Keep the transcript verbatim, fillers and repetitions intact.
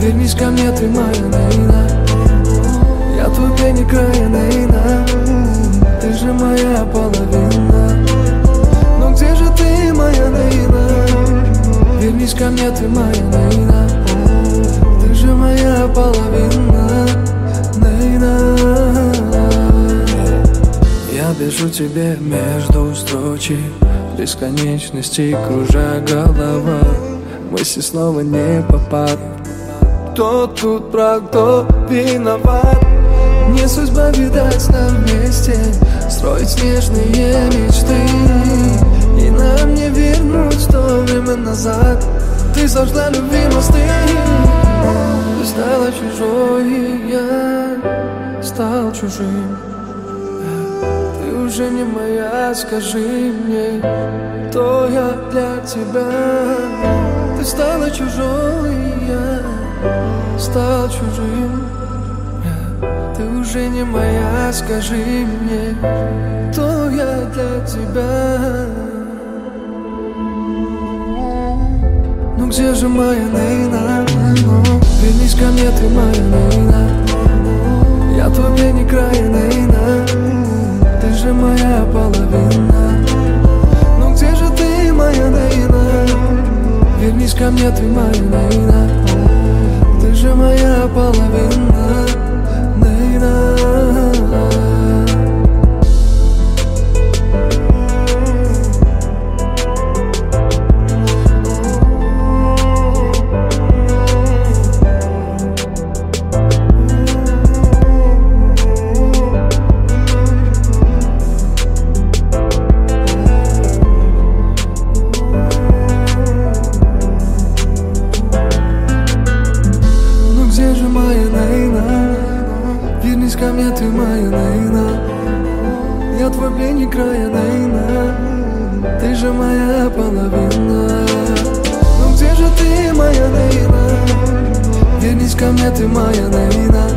Вернись ко мне, ты моя Наина. Я твой пень края, Наина. Ты же моя половина. Но где же ты, моя Наина? Вернись ко мне, ты моя Наина. Ты же моя половина, Наина. Я пишу тебе между строчек, бесконечности кружа голова. Мысли снова не попад. Кто тут прав, кто виноват? Не судьба, видать, нам вместе строить снежные мечты, и нам не вернуть то время назад. Ты сожгла любви мосты. Ты стала чужой, и я стал чужим. Ты уже не моя, скажи мне, кто я для тебя? Ты стала чужой, и я стал чужим. Ты уже не моя, скажи мне, кто я для тебя? Ну где же моя Наина? Вернись ко мне, ты моя Наина. Я твой пень края, Наина. Ты же моя половина. Ну где же ты, моя Наина? Вернись ко мне, ты моя Наина. Ты же моя половина, Наина. Где же моя Наина? Вернись ко мне, ты моя Наина. Я твой пленник края, Наина. Ты же моя половина. Ну где же ты, моя Наина? Вернись ко мне, ты моя Наина.